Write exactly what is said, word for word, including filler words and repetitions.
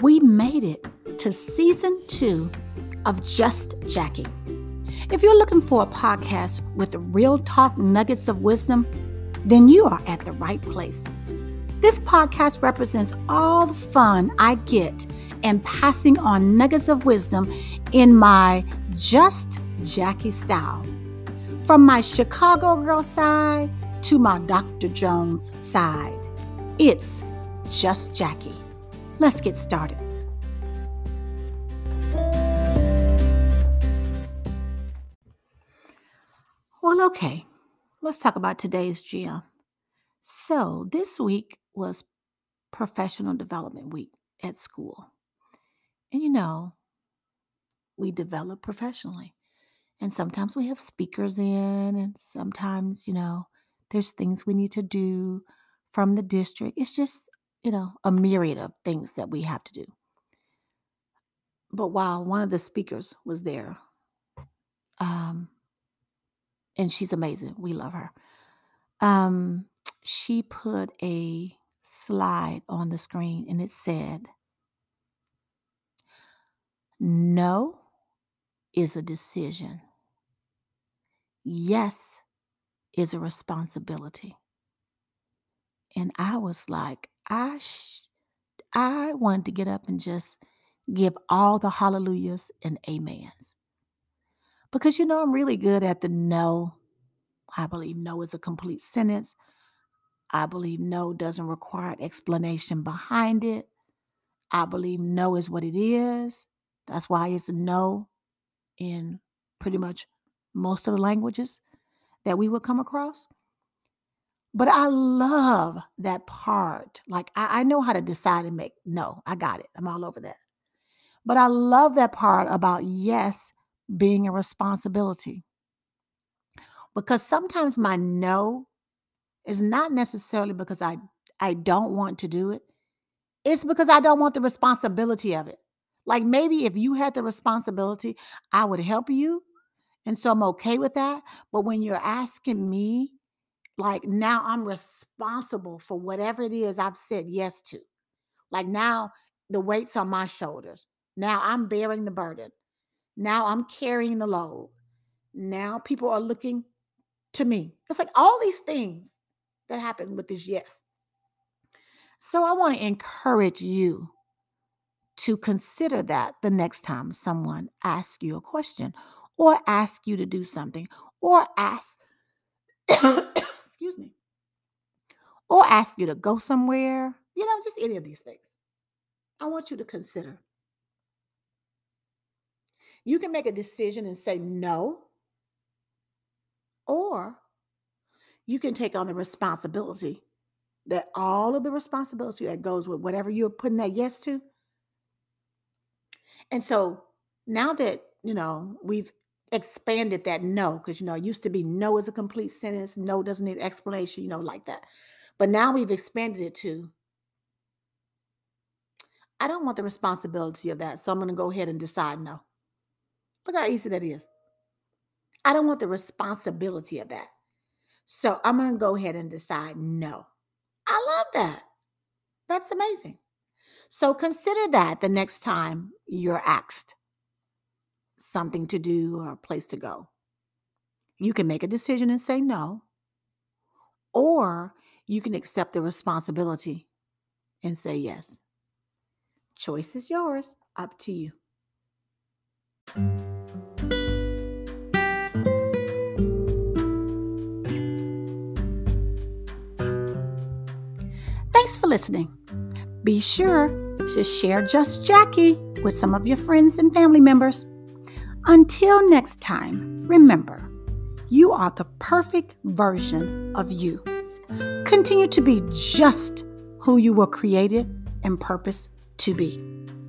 we made it to season two of Just Jackie. If you're looking for a podcast with real talk nuggets of wisdom, then you are at the right place. This podcast represents all the fun I get in passing on nuggets of wisdom in my Just Jackie style. From my Chicago girl side to my Doctor Jones side, it's Just Jackie. Let's get started. Well, okay, let's talk about today's G M. So this week was professional development week at school. And you know, we develop professionally. And sometimes we have speakers in, and sometimes, you know, there's things we need to do from the district. It's just, you know, a myriad of things that we have to do. But while one of the speakers was there, um, and she's amazing, we love her, um, she put a slide on the screen and it said, "No is a decision. Yes is a responsibility." And I was like, I sh- I wanted to get up and just give all the hallelujahs and amens. Because, you know, I'm really good at the no. I believe no is a complete sentence. I believe no doesn't require an explanation behind it. I believe no is what it is. That's why it's a no in pretty much most of the languages that we would come across. But I love that part. Like, I, I know how to decide and make no. I got it. I'm all over that. But I love that part about yes being a responsibility. Because sometimes my no is not necessarily because I, I don't want to do it. It's because I don't want the responsibility of it. Like maybe if you had the responsibility, I would help you. And so I'm okay with that. But when you're asking me, like now I'm responsible for whatever it is I've said yes to. Like now the weight's on my shoulders. Now I'm bearing the burden. Now I'm carrying the load. Now people are looking to me. It's like all these things that happen with this yes. So I want to encourage you to consider that the next time someone asks you a question or asks you to do something or ask, excuse me, or ask you to go somewhere, you know, just any of these things. I want you to consider. You can make a decision and say no, or you can take on the responsibility, that all of the responsibility that goes with whatever you're putting that yes to. And so now that, you know, we've expanded that no, because, you know, it used to be no is a complete sentence. No doesn't need explanation, you know, like that. But now we've expanded it to, I don't want the responsibility of that. So I'm going to go ahead and decide no. Look how easy that is. I don't want the responsibility of that. So I'm going to go ahead and decide no. I love that. That's amazing. So consider that the next time you're asked something to do or a place to go. You can make a decision and say no, or you can accept the responsibility and say yes. Choice is yours. Up to you. Thanks for listening. Be sure to share Just Jackie with some of your friends and family members. Until next time, remember, you are the perfect version of you. Continue to be just who you were created and purposed to be.